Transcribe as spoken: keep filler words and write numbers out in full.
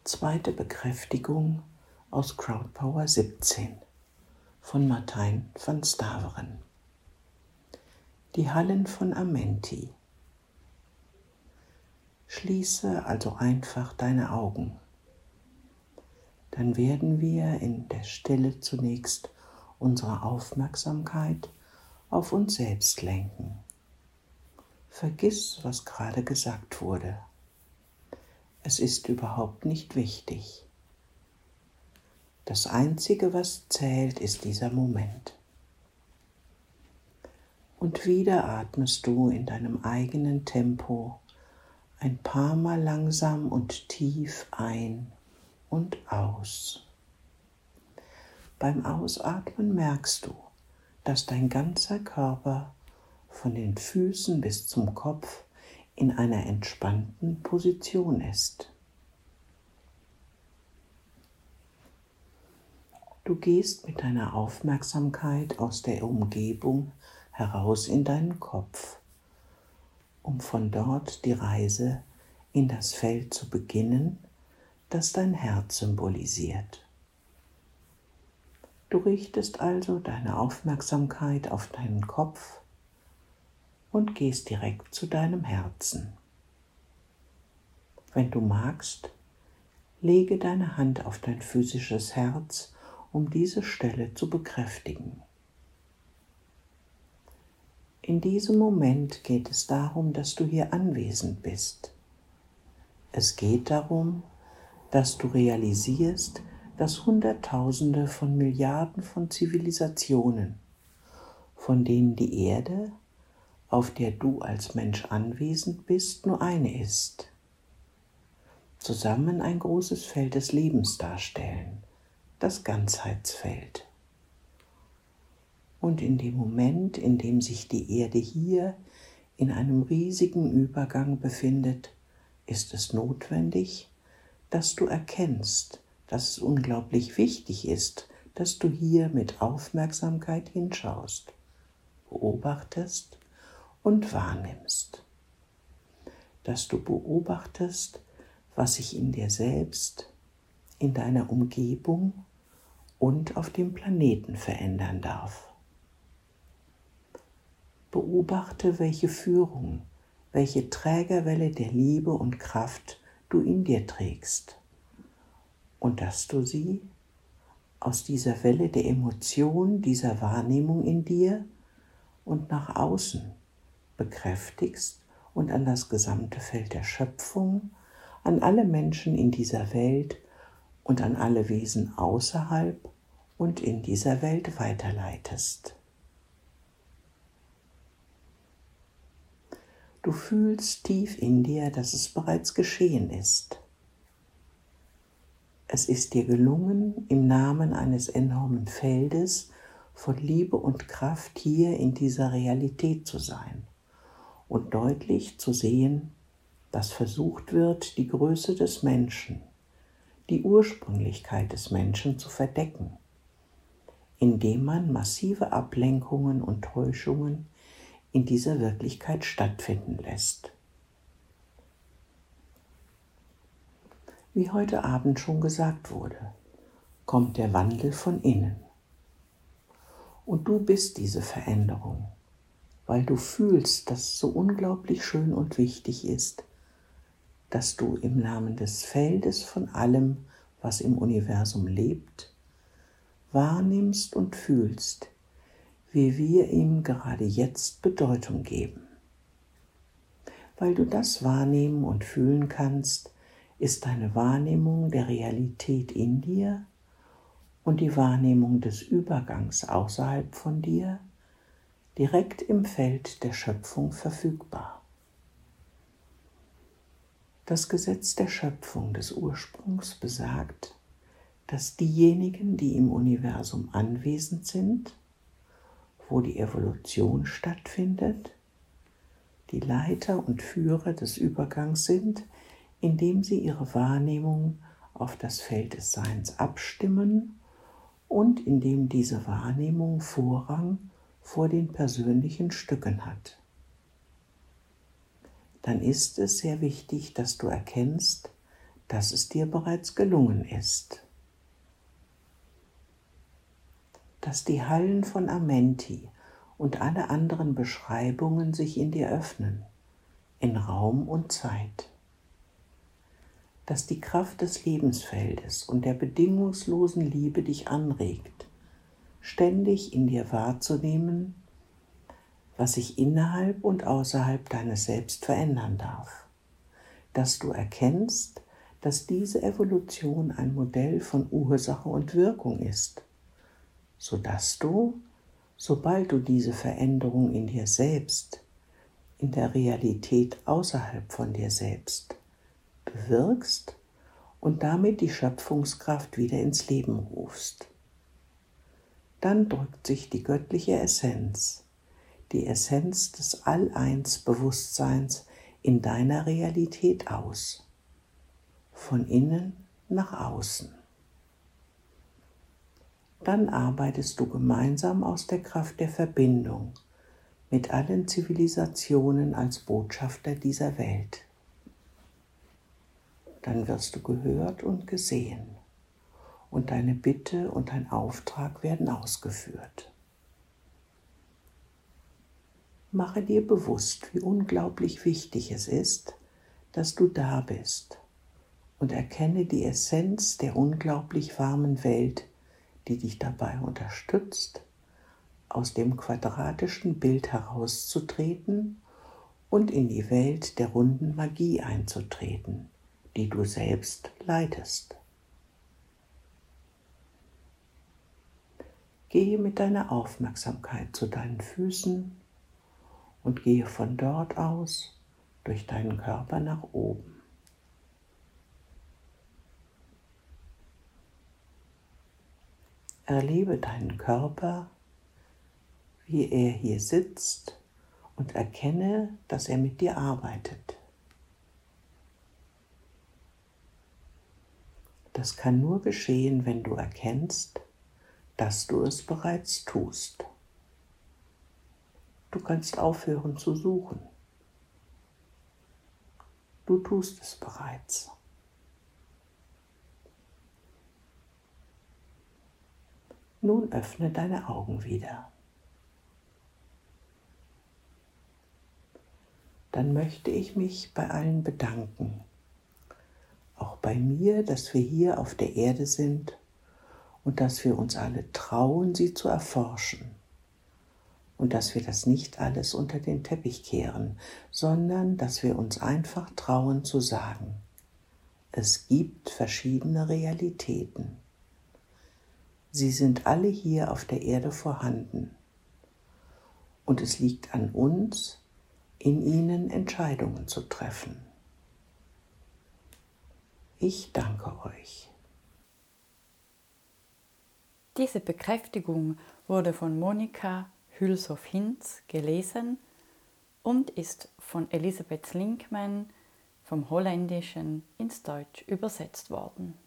Zweite Bekräftigung aus Crowdpower siebzehn von Martijn van Staveren. Die Hallen von Amenti. Schließe also einfach deine Augen. Dann werden wir in der Stille zunächst unsere Aufmerksamkeit auf uns selbst lenken. Vergiss, was gerade gesagt wurde. Es ist überhaupt nicht wichtig. Das Einzige, was zählt, ist dieser Moment. Und wieder atmest du in deinem eigenen Tempo ein paar Mal langsam und tief ein und aus. Beim Ausatmen merkst du, dass dein ganzer Körper von den Füßen bis zum Kopf in einer entspannten Position ist. Du gehst mit deiner Aufmerksamkeit aus der Umgebung heraus in deinen Kopf, um von dort die Reise in das Feld zu beginnen, das dein Herz symbolisiert. Du richtest also deine Aufmerksamkeit auf deinen Kopf und gehst direkt zu deinem Herzen. Wenn du magst, lege deine Hand auf dein physisches Herz, um diese Stelle zu bekräftigen. In diesem Moment geht es darum, dass du hier anwesend bist. Es geht darum, dass du realisierst, dass Hunderttausende von Milliarden von Zivilisationen, von denen die Erde, auf der du als Mensch anwesend bist, nur eine ist, zusammen ein großes Feld des Lebens darstellen, das Ganzheitsfeld. Und in dem Moment, in dem sich die Erde hier in einem riesigen Übergang befindet, ist es notwendig, dass du erkennst, dass es unglaublich wichtig ist, dass du hier mit Aufmerksamkeit hinschaust, beobachtest und wahrnimmst, dass du beobachtest, was sich in dir selbst, in deiner Umgebung und auf dem Planeten verändern darf. Beobachte, welche Führung, welche Trägerwelle der Liebe und Kraft du in dir trägst und dass du sie aus dieser Welle der Emotion, dieser Wahrnehmung in dir und nach außen bekräftigst und an das gesamte Feld der Schöpfung, an alle Menschen in dieser Welt und an alle Wesen außerhalb und in dieser Welt weiterleitest. Du fühlst tief in dir, dass es bereits geschehen ist. Es ist dir gelungen, im Namen eines enormen Feldes von Liebe und Kraft hier in dieser Realität zu sein und deutlich zu sehen, dass versucht wird, die Größe des Menschen, die Ursprünglichkeit des Menschen zu verdecken, indem man massive Ablenkungen und Täuschungen in dieser Wirklichkeit stattfinden lässt. Wie heute Abend schon gesagt wurde, kommt der Wandel von innen. Und du bist diese Veränderung, weil du fühlst, dass es so unglaublich schön und wichtig ist, dass du im Namen des Feldes von allem, was im Universum lebt, wahrnimmst und fühlst, wie wir ihm gerade jetzt Bedeutung geben. Weil du das wahrnehmen und fühlen kannst, ist deine Wahrnehmung der Realität in dir und die Wahrnehmung des Übergangs außerhalb von dir direkt im Feld der Schöpfung verfügbar. Das Gesetz der Schöpfung des Ursprungs besagt, dass diejenigen, die im Universum anwesend sind, wo die Evolution stattfindet, die Leiter und Führer des Übergangs sind, indem sie ihre Wahrnehmung auf das Feld des Seins abstimmen und indem diese Wahrnehmung Vorrang vor den persönlichen Stücken hat. Dann ist es sehr wichtig, dass du erkennst, dass es dir bereits gelungen ist. Dass die Hallen von Amenti und alle anderen Beschreibungen sich in dir öffnen, in Raum und Zeit. Dass die Kraft des Lebensfeldes und der bedingungslosen Liebe dich anregt, ständig in dir wahrzunehmen, was sich innerhalb und außerhalb deines Selbst verändern darf. Dass du erkennst, dass diese Evolution ein Modell von Ursache und Wirkung ist, sodass du, sobald du diese Veränderung in dir selbst, in der Realität außerhalb von dir selbst, bewirkst und damit die Schöpfungskraft wieder ins Leben rufst. Dann drückt sich die göttliche Essenz, die Essenz des All-Eins-Bewusstseins in deiner Realität aus, von innen nach außen. Dann arbeitest du gemeinsam aus der Kraft der Verbindung mit allen Zivilisationen als Botschafter dieser Welt. Dann wirst du gehört und gesehen und deine Bitte und dein Auftrag werden ausgeführt. Mache dir bewusst, wie unglaublich wichtig es ist, dass du da bist und erkenne die Essenz der unglaublich warmen Welt, die dich dabei unterstützt, aus dem quadratischen Bild herauszutreten und in die Welt der runden Magie einzutreten, die du selbst leitest. Gehe mit deiner Aufmerksamkeit zu deinen Füßen und gehe von dort aus durch deinen Körper nach oben. Erlebe deinen Körper, wie er hier sitzt und erkenne, dass er mit dir arbeitet. Das kann nur geschehen, wenn du erkennst, dass du es bereits tust. Du kannst aufhören zu suchen. Du tust es bereits. Nun öffne deine Augen wieder. Dann möchte ich mich bei allen bedanken. Auch bei mir, dass wir hier auf der Erde sind und dass wir uns alle trauen, sie zu erforschen. Und dass wir das nicht alles unter den Teppich kehren, sondern dass wir uns einfach trauen zu sagen, es gibt verschiedene Realitäten. Sie sind alle hier auf der Erde vorhanden. Und es liegt an uns, in ihnen Entscheidungen zu treffen. Ich danke euch. Diese Bekräftigung wurde von Monika Hülshoff-Hinz gelesen und ist von Elisabeth Slinkman vom Holländischen ins Deutsch übersetzt worden.